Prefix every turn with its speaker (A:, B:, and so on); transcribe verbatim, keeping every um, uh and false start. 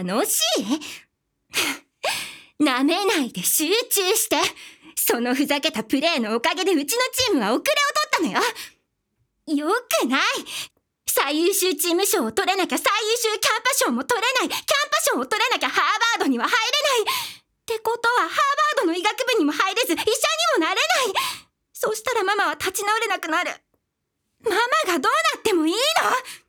A: 楽しい？なめないで集中して。そのふざけたプレーのおかげでうちのチームは遅れを取ったのよ。よくない。最優秀チーム賞を取れなきゃ最優秀キャンパ賞も取れない。キャンパ賞を取れなきゃハーバードには入れない。ってことはハーバードの医学部にも入れず医者にもなれない。そしたらママは立ち直れなくなる。ママがどうなってもいいの？